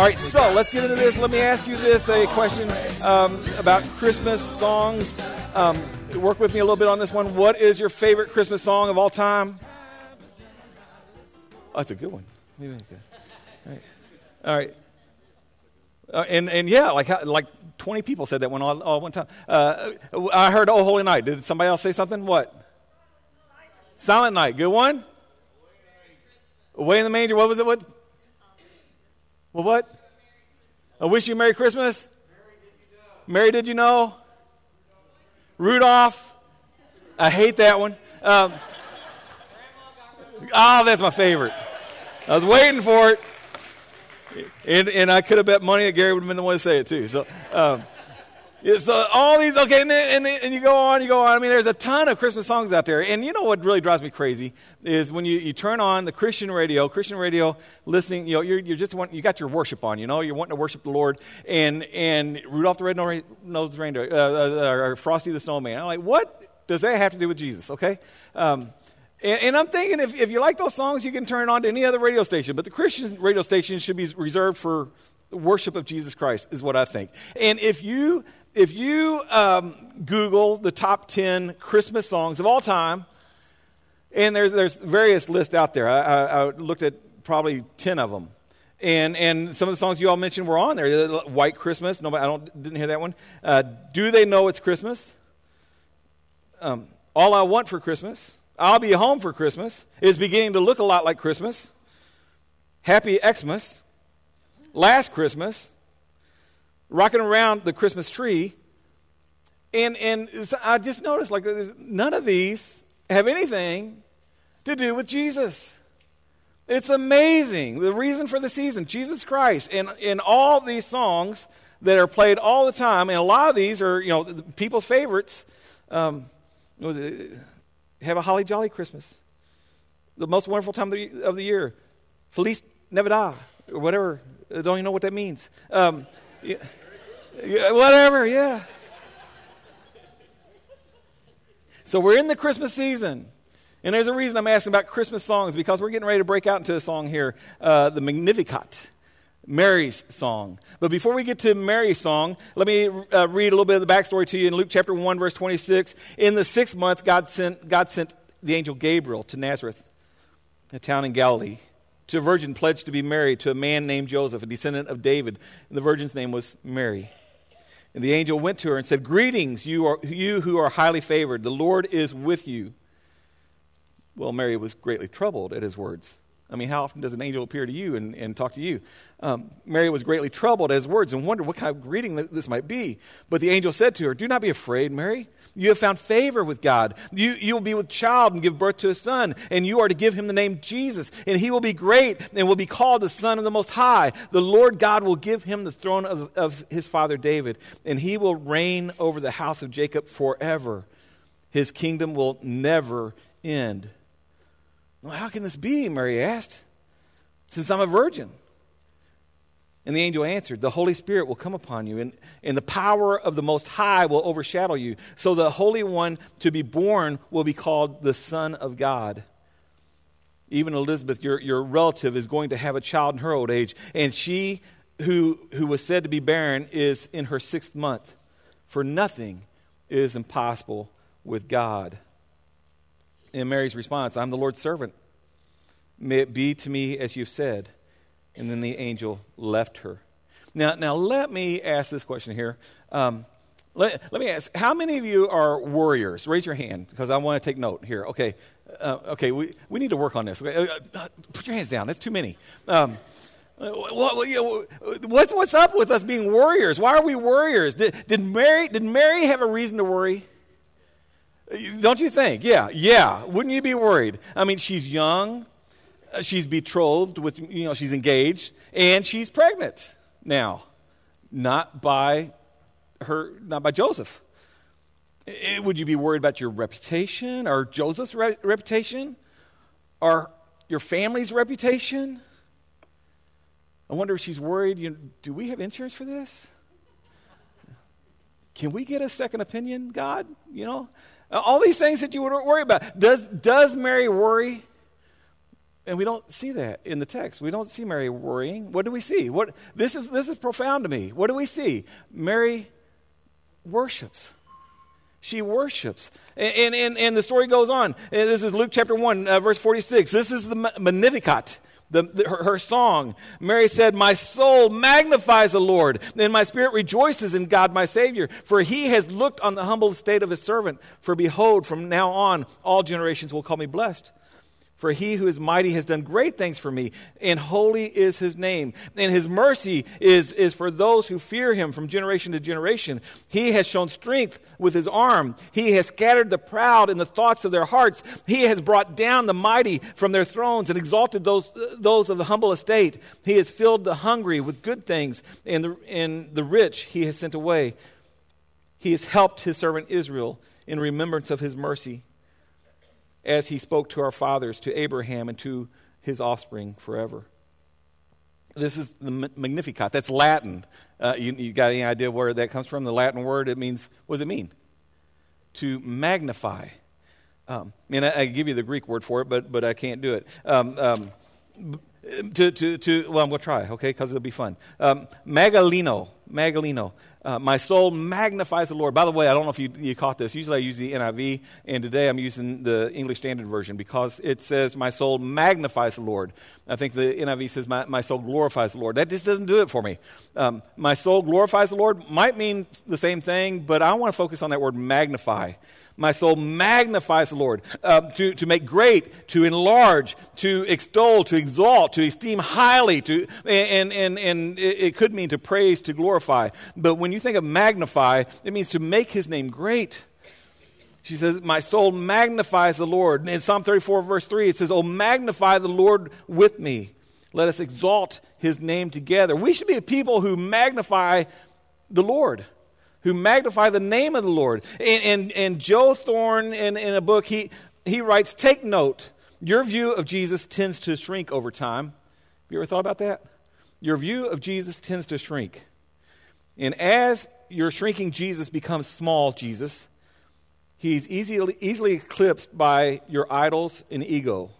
All right, so let's get into this. Let me ask you a question about Christmas songs. Work with me a little bit on this one. What is your favorite Christmas song of all time? Oh, that's a good one. All right. And yeah, like 20 people said that one all one time. I heard "Oh Holy Night." Did somebody else say something? What? Silent Night. Good one. Away in the Manger. What was it? What? Well, what? I Wish You a Merry Christmas. Mary, did you know? Rudolph. I hate that one. That's my favorite. I was waiting for it. And I could have bet money that Gary would have been the one to say it too. So, so all these, okay, and you go on. I mean, there's a ton of Christmas songs out there. And you know what really drives me crazy is when you turn on the Christian radio listening, you got your worship on, you're wanting to worship the Lord. And Rudolph the Red-Nosed Reindeer, or Frosty the Snowman. I'm like, what does that have to do with Jesus, okay? And I'm thinking if you like those songs, you can turn it on to any other radio station. But the Christian radio station should be reserved for the worship of Jesus Christ, is what I think. And if you Google the top 10 Christmas songs of all time, and there's various lists out there. I looked at probably 10 of them. And some of the songs you all mentioned were on there. White Christmas. Didn't hear that one. Do They Know It's Christmas? All I Want for Christmas. I'll Be Home for Christmas is beginning to look a lot like Christmas. Happy Xmas. Last Christmas. Rocking Around the Christmas Tree. And so I just noticed none of these have anything to do with Jesus. It's amazing. The reason for the season, Jesus Christ. And all these songs that are played all the time, and a lot of these are, people's favorites. Have a Holly Jolly Christmas. The most wonderful time of the year. Feliz Navidad, or whatever. I don't even know what that means. Whatever, yeah. So we're in the Christmas season. And there's a reason I'm asking about Christmas songs, because we're getting ready to break out into a song here, the Magnificat, Mary's song. But before we get to Mary's song, let me read a little bit of the backstory to you. In Luke chapter 1, verse 26, in the 6th month, God sent the angel Gabriel to Nazareth, a town in Galilee, to a virgin pledged to be married to a man named Joseph, a descendant of David. And the virgin's name was Mary. And the angel went to her and said, "Greetings, you who are highly favored. The Lord is with you." Well, Mary was greatly troubled at his words. I mean, how often does an angel appear to you and talk to you? Mary was greatly troubled at his words and wondered what kind of greeting this might be. But the angel said to her, "Do not be afraid, Mary. You have found favor with God. You will be with child and give birth to a son, and you are to give him the name Jesus. And he will be great and will be called the Son of the Most High. The Lord God will give him the throne of his father David, and he will reign over the house of Jacob forever. His kingdom will never end." "Well, how can this be?" Mary asked, "since I'm a virgin?" And the angel answered, "The Holy Spirit will come upon you, and the power of the Most High will overshadow you. So the Holy One to be born will be called the Son of God. Even Elizabeth, your relative, is going to have a child in her old age, and she who was said to be barren is in her 6th month. For nothing is impossible with God." And Mary's response, "I'm the Lord's servant. May it be to me as you've said." And then the angel left her. Now let me ask this question here. Let me ask, how many of you are worriers? Raise your hand, because I want to take note here. Okay, we need to work on this. Okay? Put your hands down. That's too many. What's up with us being worriers? Why are we worriers? Did Mary have a reason to worry? Don't you think? Yeah. Wouldn't you be worried? I mean, she's young. She's betrothed she's engaged, and she's pregnant now. Not by Joseph. Would you be worried about your reputation, or Joseph's reputation, or your family's reputation? I wonder if she's worried, do we have insurance for this? Can we get a second opinion, God? All these things that you would worry about. Does Mary worry? And we don't see that in the text. We don't see Mary worrying. What do we see? This is profound to me. What do we see? Mary worships. She worships. And the story goes on. And this is Luke chapter 1, verse 46. This is the Magnificat, her song. Mary said, "My soul magnifies the Lord, and my spirit rejoices in God my Savior, for he has looked on the humble estate of his servant. For behold, from now on, all generations will call me blessed. For he who is mighty has done great things for me, and holy is his name. And his mercy is for those who fear him from generation to generation. He has shown strength with his arm. He has scattered the proud in the thoughts of their hearts. He has brought down the mighty from their thrones and exalted those of the humble estate. He has filled the hungry with good things, and the rich he has sent away. He has helped his servant Israel in remembrance of his mercy, as he spoke to our fathers, to Abraham, and to his offspring forever." This is the Magnificat. That's Latin. You got any idea where that comes from? The Latin word, it means, what does it mean? To magnify. And I give you the Greek word for it, but I can't do it. Well, I'm going to try, okay, because it'll be fun. Megalino. My soul magnifies the Lord. By the way, I don't know if you caught this. Usually I use the NIV, and today I'm using the English Standard Version because it says, "My soul magnifies the Lord." I think the NIV says, my soul glorifies the Lord. That just doesn't do it for me. My soul glorifies the Lord might mean the same thing, but I want to focus on that word magnify. My soul magnifies the Lord. To make great, to enlarge, to extol, to exalt, to esteem highly, and it could mean to praise, to glorify. But when you think of magnify, it means to make his name great. She says, "My soul magnifies the Lord." In Psalm 34, verse 3, it says, "Oh, magnify the Lord with me. Let us exalt his name together." We should be a people who magnify the Lord, who magnify the name of the Lord. And Joe Thorne, in a book, he writes, "Take note, your view of Jesus tends to shrink over time." Have you ever thought about that? Your view of Jesus tends to shrink. And as your shrinking Jesus becomes small Jesus, he's easily eclipsed by your idols and ego.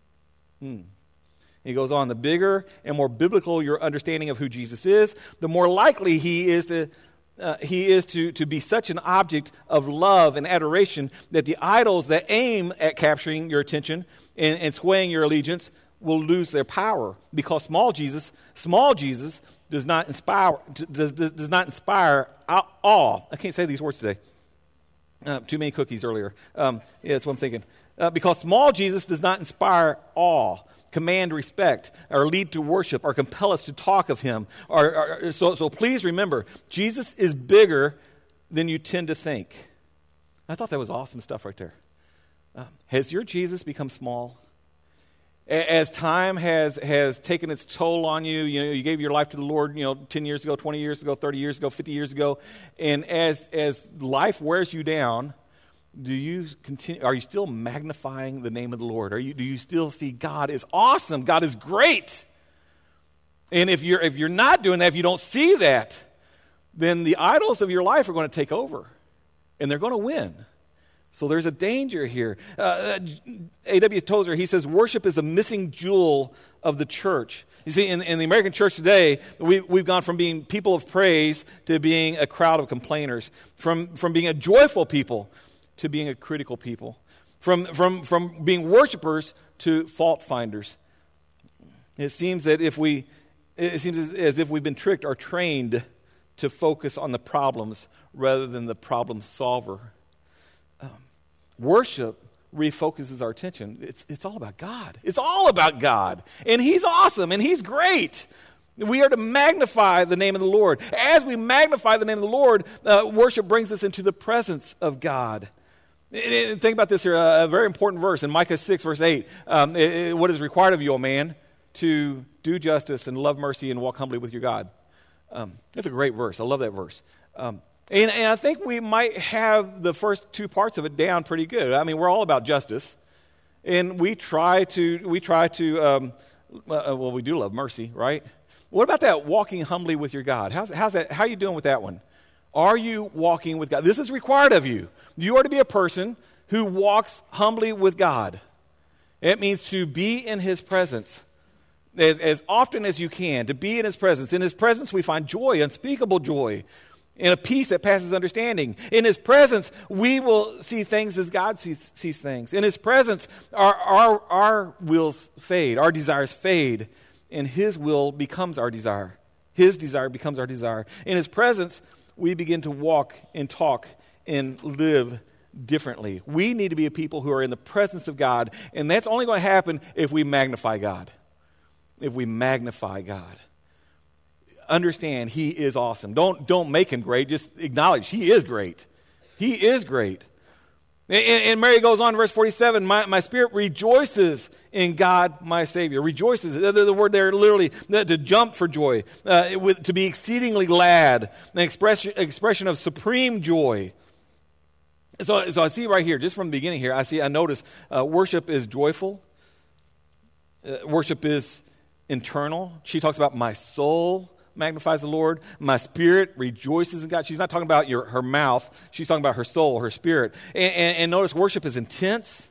He goes on, "The bigger and more biblical your understanding of who Jesus is, the more likely he is to be such an object of love and adoration that the idols that aim at capturing your attention and swaying your allegiance will lose their power, because small Jesus does not inspire awe." I can't say these words today. Too many cookies earlier. That's what I'm thinking. Because small Jesus does not inspire awe, command respect, or lead to worship, or compel us to talk of him. So please remember, Jesus is bigger than you tend to think. I thought that was awesome stuff right there. Has your Jesus become small? As time has taken its toll on you, you gave your life to the Lord, 10 years ago, 20 years ago, 30 years ago, 50 years ago, and as life wears you down, are you still magnifying the name of the Lord? Do you still see God is awesome, God is great? And if you're not doing that, if you don't see that, then the idols of your life are going to take over, and they're going to win. So there's a danger here. A.W. Tozer, he says, worship is a missing jewel of the church. You see, in the American church today, we've gone from being people of praise to being a crowd of complainers, from being a joyful people to being a critical people, from being worshipers to fault finders. It seems as if we've been tricked or trained to focus on the problems rather than the problem solver. Worship refocuses our attention. It's all about God. It's all about God. And he's awesome and he's great. We are to magnify the name of the Lord. As we magnify the name of the Lord, worship brings us into the presence of God. Think about this here, a very important verse in Micah 6, verse 8. What is required of you, O man, to do justice and love mercy and walk humbly with your God. It's a great verse. I love that verse. And I think we might have the first two parts of it down pretty good. I mean, we're all about justice, and we do love mercy, right? What about that walking humbly with your God? How's that? How are you doing with that one? Are you walking with God? This is required of you. You are to be a person who walks humbly with God. It means to be in his presence as often as you can, to be in his presence. In his presence we find joy, unspeakable joy, and a peace that passes understanding. In his presence we will see things as God sees things. In his presence our wills fade, our desires fade, and his will becomes our desire. His desire becomes our desire. In his presence we begin to walk and talk and live differently. We need to be a people who are in the presence of God, and that's only going to happen if we magnify God. If we magnify God. Understand he is awesome. Don't make him great, just acknowledge he is great. He is great. And Mary goes on in verse 47, my spirit rejoices in God my Savior. Rejoices, the word there literally, to jump for joy, to be exceedingly glad, an expression of supreme joy. So I see right here, just from the beginning here, I notice worship is joyful. Worship is internal. She talks about my soul magnifies the Lord. My spirit rejoices in God. She's not talking about her mouth. She's talking about her soul, her spirit. And notice worship is intense.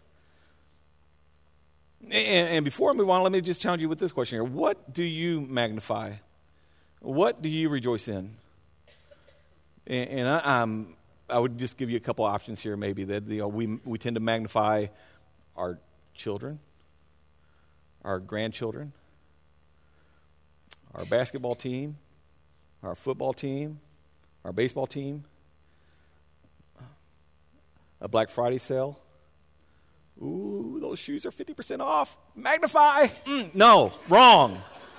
And before I move on, let me just challenge you with this question here. What do you magnify? What do you rejoice in? And I would just give you a couple options here maybe that we tend to magnify our children, our grandchildren, our basketball team, our football team, our baseball team, a Black Friday sale. Ooh, those shoes are 50% off. Magnify. No, wrong.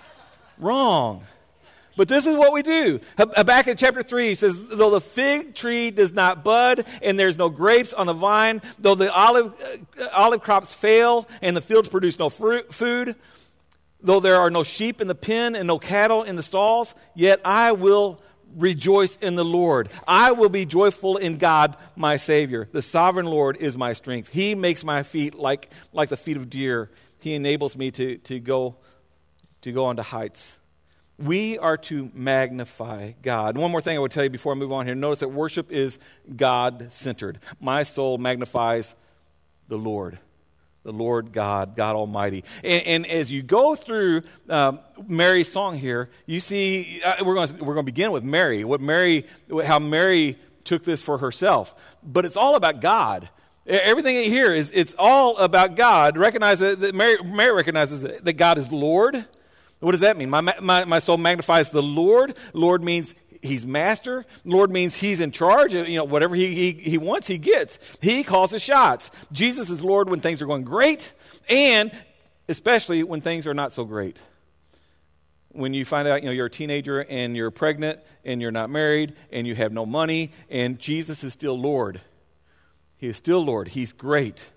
But this is what we do. Habakkuk chapter 3 says, though the fig tree does not bud and there's no grapes on the vine, though the olive crops fail and the fields produce no food, though there are no sheep in the pen and no cattle in the stalls, yet I will rejoice in the Lord. I will be joyful in God, my Savior. The sovereign Lord is my strength. He makes my feet like the feet of deer. He enables me to go onto heights. We are to magnify God. And one more thing I would tell you before I move on here. Notice that worship is God-centered. My soul magnifies the Lord God, God Almighty. And as you go through Mary's song here, you see we're going to begin with Mary. How Mary took this for herself, but it's all about God. Everything here it's all about God. Recognize that Mary recognizes that God is Lord. What does that mean? My soul magnifies the Lord. Lord means he's master. Lord means he's in charge. Whatever he wants, he gets. He calls the shots. Jesus is Lord when things are going great, and especially when things are not so great. When you find out, you're a teenager and you're pregnant and you're not married and you have no money, and Jesus is still Lord. He is still Lord. He's great.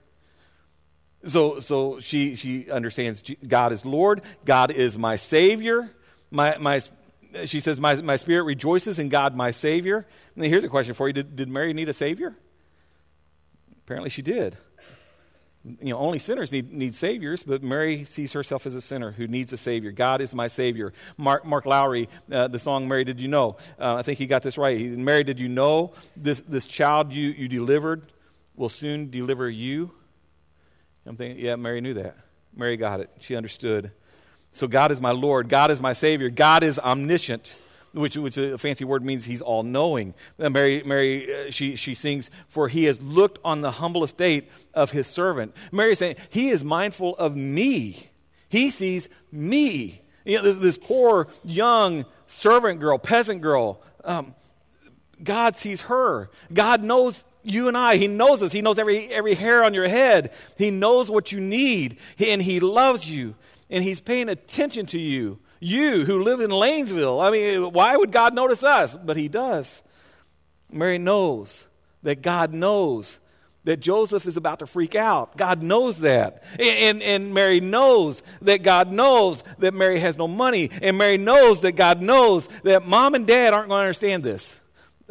So she understands God is Lord. God is my Savior. She says, my spirit rejoices in God, my Savior. And here's a question for you. Did Mary need a Savior? Apparently she did. Only sinners need Saviors, but Mary sees herself as a sinner who needs a Savior. God is my Savior. Mark Lowry, the song Mary, Did You Know? I think he got this right. Mary, did you know this child you delivered will soon deliver you? I'm thinking, yeah, Mary knew that. Mary got it. She understood. So God is my Lord. God is my Savior. God is omniscient, which a fancy word means he's all-knowing. Mary, she sings, for he has looked on the humble estate of his servant. Mary is saying, he is mindful of me. He sees me. This poor, young servant girl, peasant girl, God sees her. God knows you and I. He knows us. He knows every hair on your head. He knows what you need, and he loves you, and he's paying attention to you. You who live in Lanesville. I mean, why would God notice us? But he does. Mary knows that God knows that Joseph is about to freak out. God knows that. And Mary knows that God knows that Mary has no money. And Mary knows that God knows that mom and dad aren't going to understand this.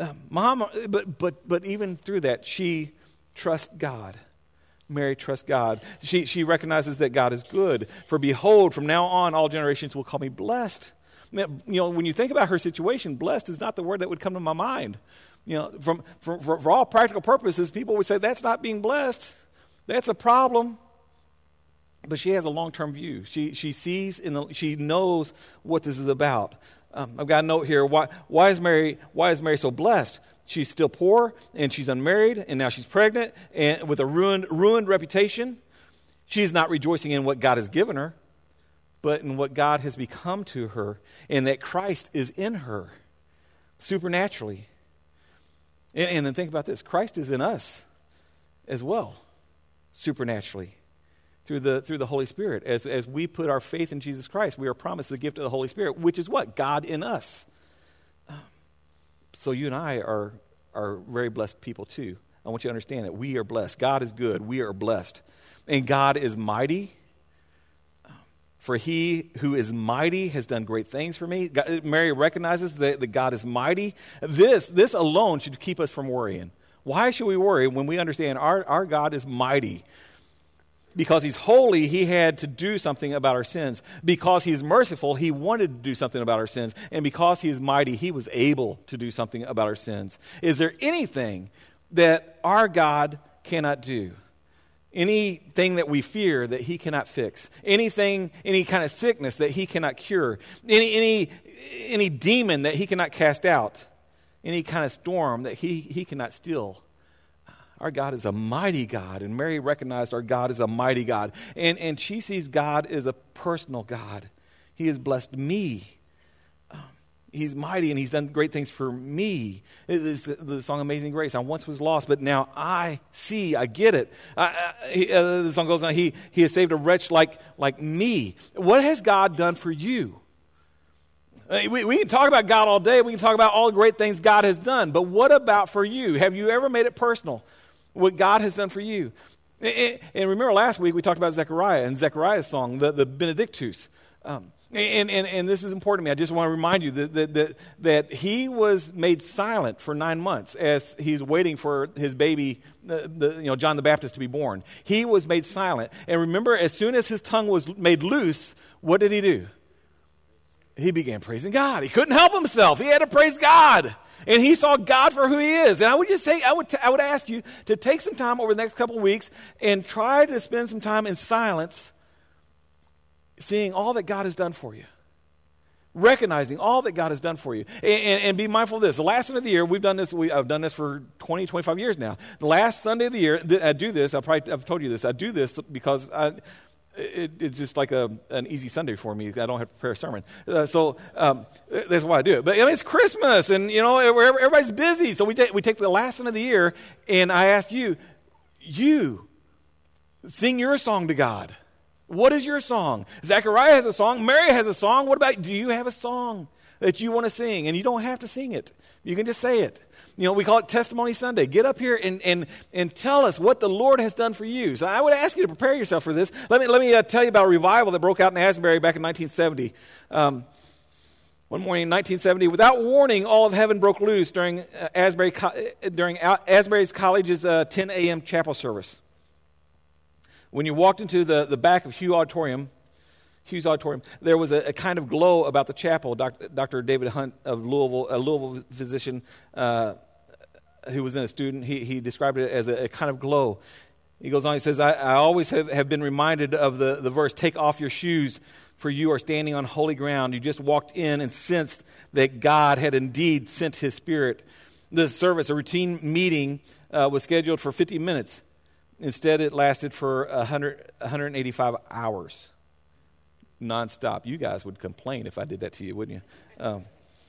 But even through that, she trusts God. Mary trusts God. She recognizes that God is good. For behold, from now on, all generations will call me blessed. When you think about her situation, blessed is not the word that would come to my mind. For all practical purposes, people would say that's not being blessed. That's a problem. But she has a long-term view. She sees, she knows what this is about. I've got a note here. Why is Mary so blessed? She's still poor, and she's unmarried, and now she's pregnant, and with a ruined reputation. She's not rejoicing in what God has given her, but in what God has become to her, and that Christ is in her, supernaturally. And then think about this. Christ is in us as well, supernaturally, through the Holy Spirit. As we put our faith in Jesus Christ, we are promised the gift of the Holy Spirit, which is what? God in us. So you and I are very blessed people too. I want you to understand that we are blessed. God is good. We are blessed. And God is mighty. For he who is mighty has done great things for me. Mary recognizes that God is mighty. This alone should keep us from worrying. Why should we worry when we understand our God is mighty? Because he's holy, he had to do something about our sins. Because he's merciful, he wanted to do something about our sins. And because he is mighty, he was able to do something about our sins. Is there anything that our God cannot do? Anything that we fear that he cannot fix? Anything, any kind of sickness that he cannot cure? Any demon that he cannot cast out? Any kind of storm that he cannot still? Our God is a mighty God, and Mary recognized our God is a mighty God. And she sees God as a personal God. He has blessed me. He's mighty, and he's done great things for me. It is the song Amazing Grace. I once was lost, but now I see, I get it. The song goes on, he has saved a wretch like me. What has God done for you? We can talk about God all day. We can talk about all the great things God has done. But what about for you? Have you ever made it personal? What God has done for you. And remember last week we talked about Zechariah and Zechariah's song, the Benedictus. And this is important to me. I just want to remind you that he was made silent for 9 months as he's waiting for his baby, John the Baptist, to be born. He was made silent. And remember, as soon as his tongue was made loose, what did he do? He began praising God. He couldn't help himself. He had to praise God. And he saw God for who he is. And I would just say, I would ask you to take some time over the next couple of weeks and try to spend some time in silence, seeing all that God has done for you. Recognizing all that God has done for you. And be mindful of this. The last Sunday of the year, we've done this. I've done this for 20, 25 years now. The last Sunday of the year, I do this. I've told you this. I do this because it's just like an easy Sunday for me. I don't have to prepare a sermon. So that's why I do it. But it's Christmas, and everybody's busy. So we take the last Sunday of the year, and I ask you sing your song to God. What is your song? Zechariah has a song. Mary has a song. What about, do you have a song that you want to sing? And you don't have to sing it. You can just say it. We call it Testimony Sunday. Get up here and tell us what the Lord has done for you. So I would ask you to prepare yourself for this. Let me tell you about a revival that broke out in Asbury back in 1970. One morning in 1970, without warning, all of heaven broke loose during Asbury's College's 10 a.m. chapel service. When you walked into the back of Hughes Auditorium, there was a kind of glow about the chapel. Dr. David Hunt of Louisville, a Louisville physician who was in a student, he described it as a kind of glow. He goes on, he says, I always have been reminded of the verse, take off your shoes, for you are standing on holy ground. You just walked in and sensed that God had indeed sent his Spirit. The service, a routine meeting, was scheduled for 50 minutes. Instead, it lasted for 185 hours, nonstop. You guys would complain if I did that to you, wouldn't you?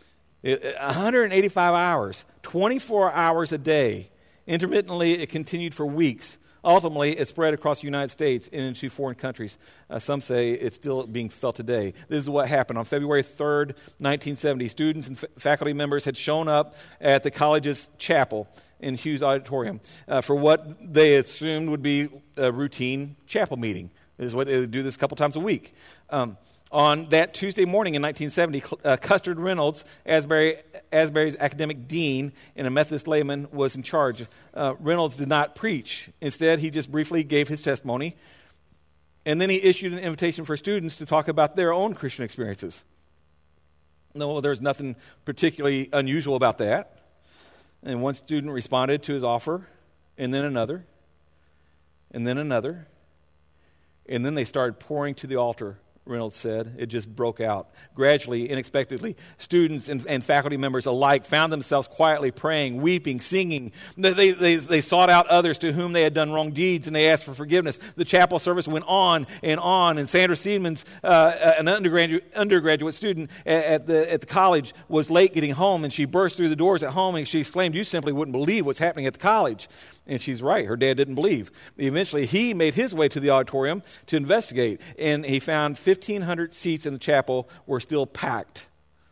185 hours, 24 hours a day. Intermittently, it continued for weeks. Ultimately, it spread across the United States and into foreign countries. Some say it's still being felt today. This is what happened. On February 3rd, 1970, students and faculty members had shown up at the college's chapel in Hughes Auditorium for what they assumed would be a routine chapel meeting. This is what they do this a couple times a week. On that Tuesday morning in 1970, Custard Reynolds, Asbury's academic dean and a Methodist layman, was in charge. Reynolds did not preach. Instead, he just briefly gave his testimony, and then he issued an invitation for students to talk about their own Christian experiences. No, there's nothing particularly unusual about that. And one student responded to his offer, and then another, and then another. And then they started pouring to the altar, Reynolds said. It just broke out. Gradually, unexpectedly, students and faculty members alike found themselves quietly praying, weeping, singing. They sought out others to whom they had done wrong deeds, and they asked for forgiveness. The chapel service went on, and Sandra Seedmans, an undergraduate student at the college, was late getting home, and she burst through the doors at home, and she exclaimed, "You simply wouldn't believe what's happening at the college." And she's right. Her dad didn't believe. Eventually, he made his way to the auditorium to investigate, and he found 1,500 seats in the chapel were still packed.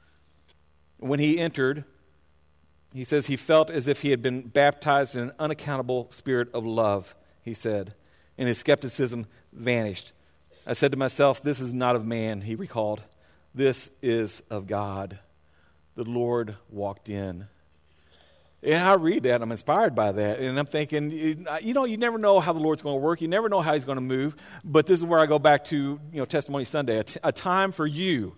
When he entered, he says he felt as if he had been baptized in an unaccountable spirit of love, he said, and his skepticism vanished. I said to myself, "This is not of man," he recalled. "This is of God." The Lord walked in. And I read that, and I'm inspired by that. And I'm thinking, you never know how the Lord's going to work. You never know how he's going to move. But this is where I go back to, Testimony Sunday, a time for you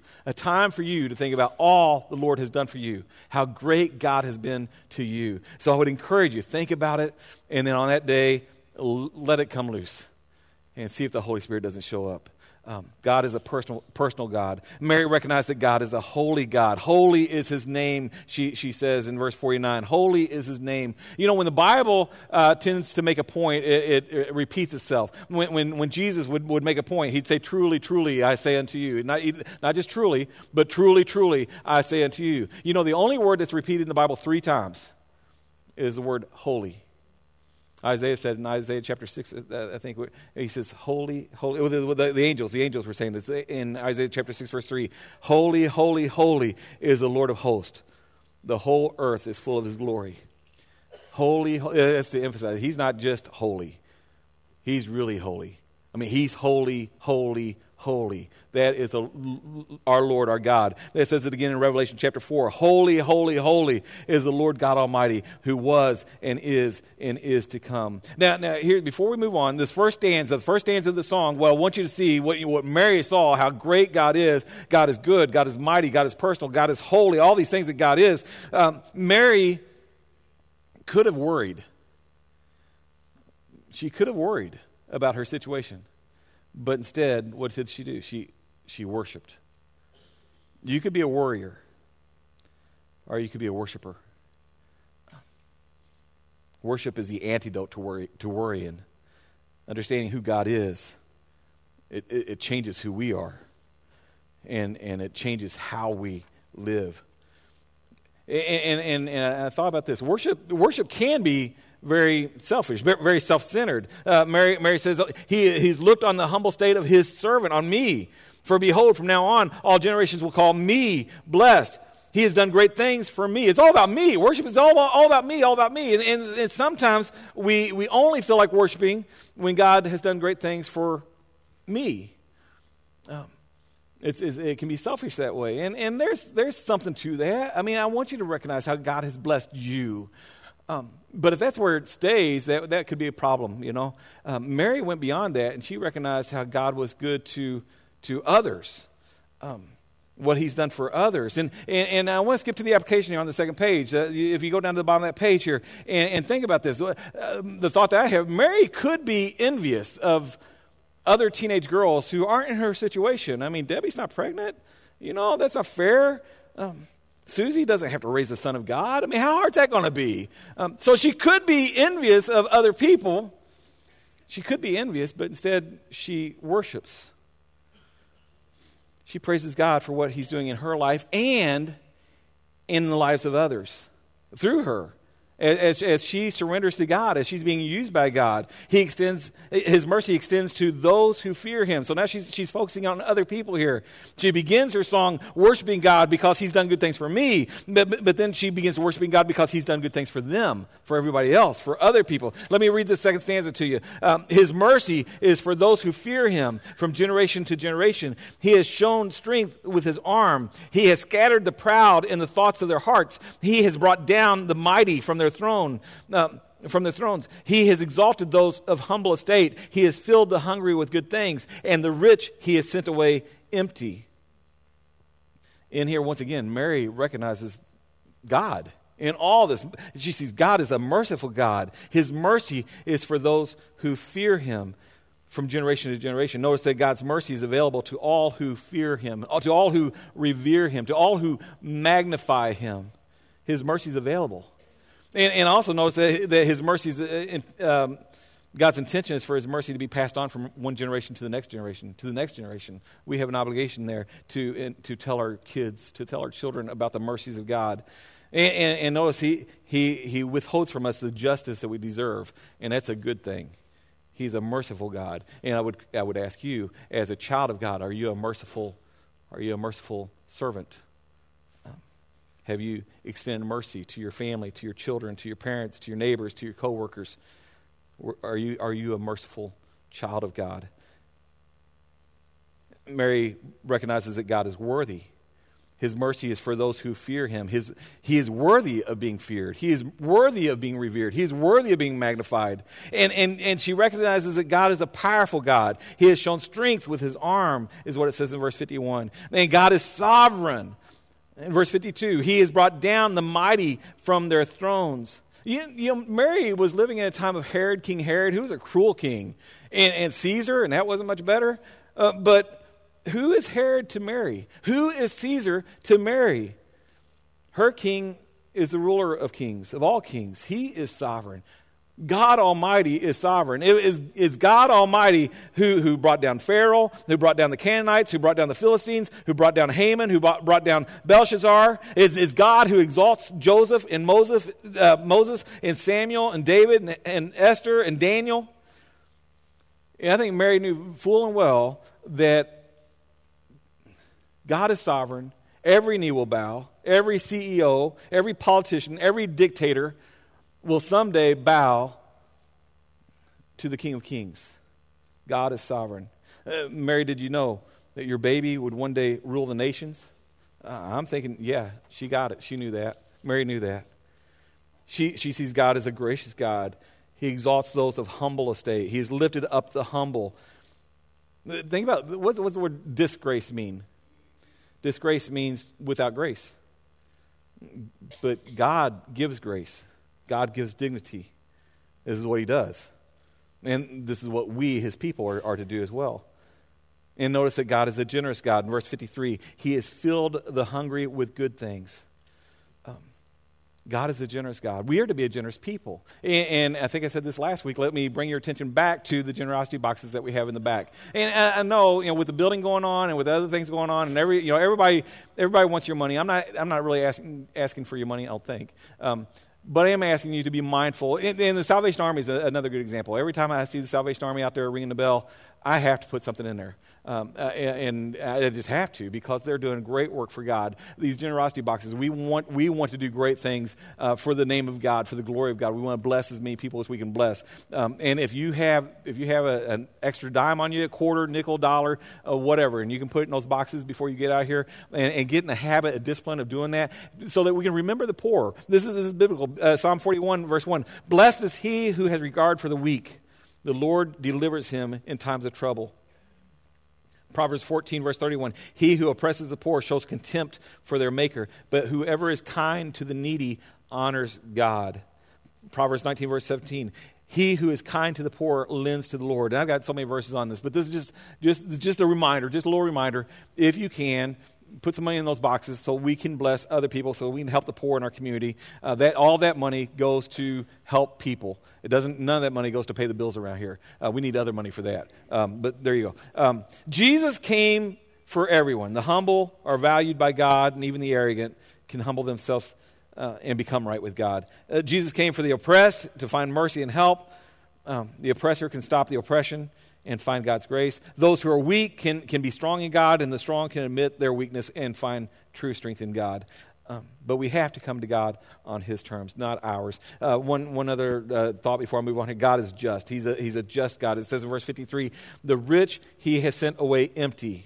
to think about all the Lord has done for you, how great God has been to you. So I would encourage you, think about it, and then on that day, let it come loose and see if the Holy Spirit doesn't show up. God is a personal God. Mary recognized that God is a holy God. Holy is his name, she says in verse 49. Holy is his name. When the Bible tends to make a point, it repeats itself. When Jesus would make a point, he'd say, "Truly, truly, I say unto you." Not just truly, but truly, truly, I say unto you. The only word that's repeated in the Bible 3 times is the word holy. Isaiah said in Isaiah chapter 6, I think, he says, holy, holy. The angels were saying this in Isaiah chapter 6, verse 3. Holy, holy, holy is the Lord of hosts. The whole earth is full of his glory. Holy, that's to emphasize. He's not just holy. He's really holy. He's holy, holy, holy. That is our Lord, our God. That says it again in Revelation chapter 4. Holy, holy, holy is the Lord God Almighty, who was and is to come. Now here, before we move on, the first stanza of the song, I want you to see what Mary saw, how great God is. God is good, God is mighty, God is personal, God is holy, all these things that God is. Mary could have worried. She could have worried about her situation. But instead, what did she do? She worshiped. You could be a worrier, or you could be a worshiper. Worship is the antidote to worrying. Understanding who God is, it changes who we are, and it changes how we live. And I thought about this. Worship can be very selfish, very self-centered. Mary says, he's looked on the humble state of his servant, on me. For behold, from now on, all generations will call me blessed. He has done great things for me. It's all about me. Worship is all about me, all about me. And sometimes we only feel like worshiping when God has done great things for me. It can be selfish that way. And there's something to that. I want you to recognize how God has blessed you. But if that's where it stays, that could be a problem, Mary went beyond that, and she recognized how God was good to others, what he's done for others. And I want to skip to the application here on the second page. If you go down to the bottom of that page here and think about this, the thought that I have, Mary could be envious of other teenage girls who aren't in her situation. Debbie's not pregnant. That's not fair. Susie doesn't have to raise the Son of God. How hard's that going to be? So she could be envious of other people. She could be envious, but instead she worships. She praises God for what he's doing in her life and in the lives of others through her. As she surrenders to God, as she's being used by God, his mercy extends to those who fear him. So now she's focusing on other people here. She begins her song worshiping God because he's done good things for me, but then she begins worshiping God because he's done good things for them, for everybody else, for other people. Let me read the second stanza to you. His mercy is for those who fear him from generation to generation. He has shown strength with his arm. He has scattered the proud in the thoughts of their hearts. He has brought down the mighty from their throne, from the thrones. He has exalted those of humble estate. He has filled the hungry with good things, and the rich he has sent away empty. In here, once again, Mary recognizes God in all this. She sees God as a merciful God. His mercy is for those who fear him. from generation to generation. Notice that God's mercy is available to all who fear him, to all who revere him, to all who magnify him. His mercy is available. And also notice that his mercy is, God's intention is for his mercy to be passed on from one generation to the next generation, to the next generation. We have an obligation there to tell our kids, to tell our children about the mercies of God. And notice he withholds from us the justice that we deserve, and that's a good thing. He's a merciful God. And I would ask you, as a child of God, are you a merciful servant? Have you extended mercy to your family, to your children, to your parents, to your neighbors, to your coworkers? Are you a merciful child of God? Mary recognizes that God is worthy. His mercy is for those who fear him. He is worthy of being feared. He is worthy of being revered. He is worthy of being magnified. And she recognizes that God is a powerful God. He has shown strength with his arm, is what it says in verse 51. And God is sovereign. In verse 52, he has brought down the mighty from their thrones. You know, Mary was living in a time of Herod, King Herod, who was a cruel king, and Caesar, and that wasn't much better. But who is Herod to Mary? Who is Caesar to Mary? Her king is the ruler of kings, of all kings. He is sovereign. God Almighty is sovereign. It's God Almighty who brought down Pharaoh, who brought down the Canaanites, who brought down the Philistines, who brought down Haman, who brought down Belshazzar. It's God who exalts Joseph and Moses and Samuel and David and Esther and Daniel. And I think Mary knew full and well that God is sovereign. Every knee will bow. Every CEO, every politician, every dictator will someday bow to the King of Kings. God is sovereign. Mary, did you know that your baby would one day rule the nations? I'm thinking, yeah, she got it. She knew that. Mary knew that. She sees God as a gracious God. He exalts those of humble estate. He has lifted up the humble. Think about, what's the word disgrace mean? Disgrace means without grace. But God gives grace. God gives dignity. This is what he does. And this is what we, his people, are to do as well. And notice that God is a generous God. In verse 53, he has filled the hungry with good things. God is a generous God. We are to be a generous people. And I think I said this last week. Let me bring your attention back to the generosity boxes that we have in the back. And I know, with the building going on and with other things going on, and everybody wants your money. I'm not really asking for your money, I don't think. But I am asking you to be mindful. And the Salvation Army is another good example. Every time I see the Salvation Army out there ringing the bell, I have to put something in there. And I just have to, because they're doing great work for God. These generosity boxes, we want to do great things for the name of God, for the glory of God. We want to bless as many people as we can bless. And if you have an extra dime on you, a quarter, nickel, dollar, whatever, and you can put it in those boxes before you get out here, and get in the habit, a discipline of doing that, so that we can remember the poor. This is biblical. Psalm 41, verse 1. Blessed is he who has regard for the weak. The Lord delivers him in times of trouble. Proverbs 14, verse 31, he who oppresses the poor shows contempt for their maker, but whoever is kind to the needy honors God. Proverbs 19, verse 17, he who is kind to the poor lends to the Lord. And I've got so many verses on this, but this is just a reminder, just a little reminder, if you can, put some money in those boxes so we can bless other people, so we can help the poor in our community. All that money goes to help people. None of that money goes to pay the bills around here. We need other money for that. But there you go. Jesus came for everyone. The humble are valued by God, and even the arrogant can humble themselves and become right with God. Jesus came for the oppressed to find mercy and help. The oppressor can stop the oppression and find God's grace. Those who are weak can be strong in God, and the strong can admit their weakness and find true strength in God. But we have to come to God on his terms, not ours. One other thought before I move on here. God is just. He's a just God. It says in verse 53, the rich he has sent away empty.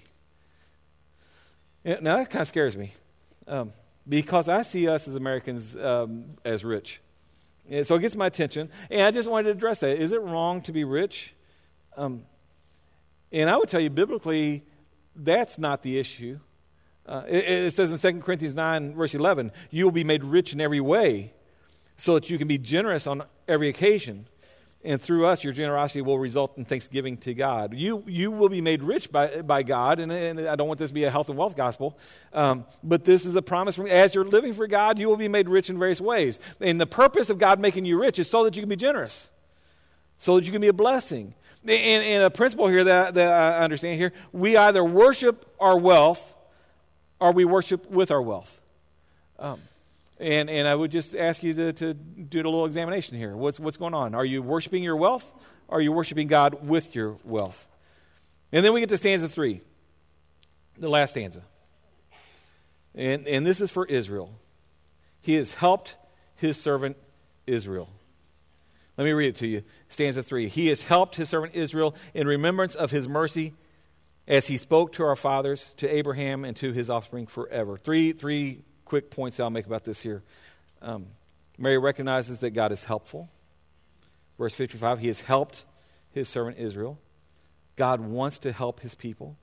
Now that kind of scares me, because I see us as Americans as rich. And so it gets my attention, and I just wanted to address that. Is it wrong to be rich? And I would tell you, biblically, that's not the issue. It says in 2 Corinthians 9, verse 11, you will be made rich in every way so that you can be generous on every occasion. And through us, your generosity will result in thanksgiving to God. You will be made rich by God, and I don't want this to be a health and wealth gospel, but this is a promise from as you're living for God, you will be made rich in various ways. And the purpose of God making you rich is so that you can be generous, so that you can be a blessing. And a principle here that I understand here, we either worship our wealth or we worship with our wealth. And I would just ask you to do a little examination here. What's going on? Are you worshiping your wealth, or are you worshiping God with your wealth? And then we get to stanza 3, the last stanza. And this is for Israel. He has helped his servant Israel. Let me read it to you. Stanza 3. He has helped his servant Israel in remembrance of his mercy as he spoke to our fathers, to Abraham, and to his offspring forever. Three quick points I'll make about this here. Mary recognizes that God is helpful. Verse 55, he has helped his servant Israel. God wants to help his people.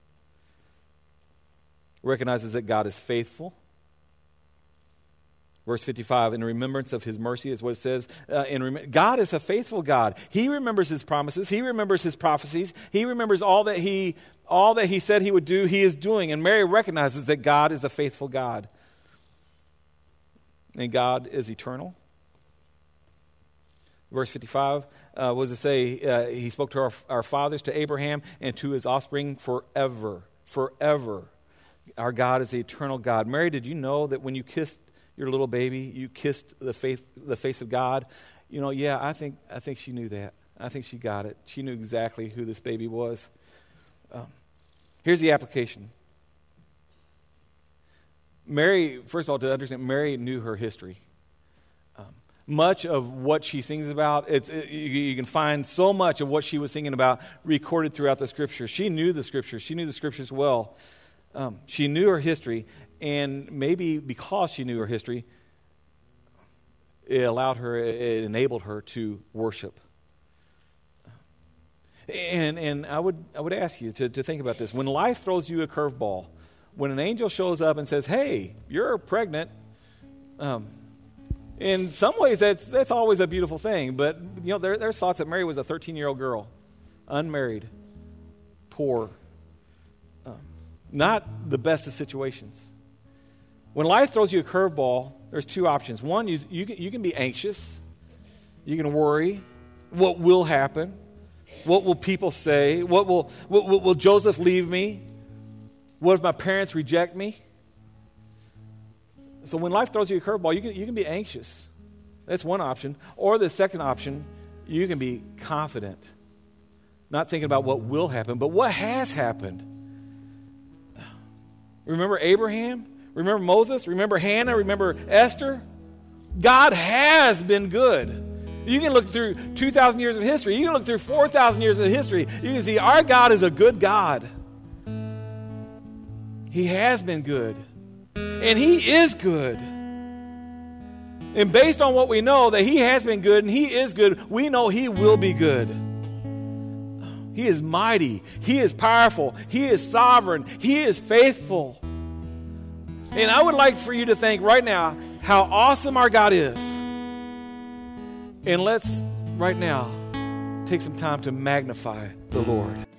Recognizes that God is faithful. Verse 55, in remembrance of his mercy is what it says. God is a faithful God. He remembers his promises. He remembers his prophecies. He remembers all that he said he would do, he is doing. And Mary recognizes that God is a faithful God. And God is eternal. Verse 55, what does it say? He spoke to our fathers, to Abraham, and to his offspring forever. Forever. Our God is the eternal God. Mary, did you know that when you kissed your little baby, you kissed the face of God? You know, yeah, I think she knew that. I think she got it. She knew exactly who this baby was. Here's the application. Mary, first of all, to understand, Mary knew her history. Much of what she sings about, you can find so much of what she was singing about recorded throughout the Scriptures. She knew the Scriptures. She knew the Scriptures well. She knew her history, and maybe because she knew her history, it enabled her to worship. And I would ask you to think about this. When life throws you a curveball, when an angel shows up and says, hey, you're pregnant, in some ways that's always a beautiful thing. But you know, there's thoughts that Mary was a 13-year-old girl, unmarried, poor, not the best of situations. When life throws you a curveball, there's two options. One, you can be anxious. You can worry. What will happen? What will people say? Will Joseph leave me? What if my parents reject me? So when life throws you a curveball, you can be anxious. That's one option. Or the second option, you can be confident. Not thinking about what will happen, but what has happened. Remember Abraham? Remember Moses? Remember Hannah? Remember Esther? God has been good. You can look through 2,000 years of history. You can look through 4,000 years of history. You can see our God is a good God. He has been good. And He is good. And based on what we know that He has been good and He is good, we know He will be good. He is mighty. He is powerful. He is sovereign. He is faithful. And I would like for you to think right now how awesome our God is. And let's, right now, take some time to magnify the Lord.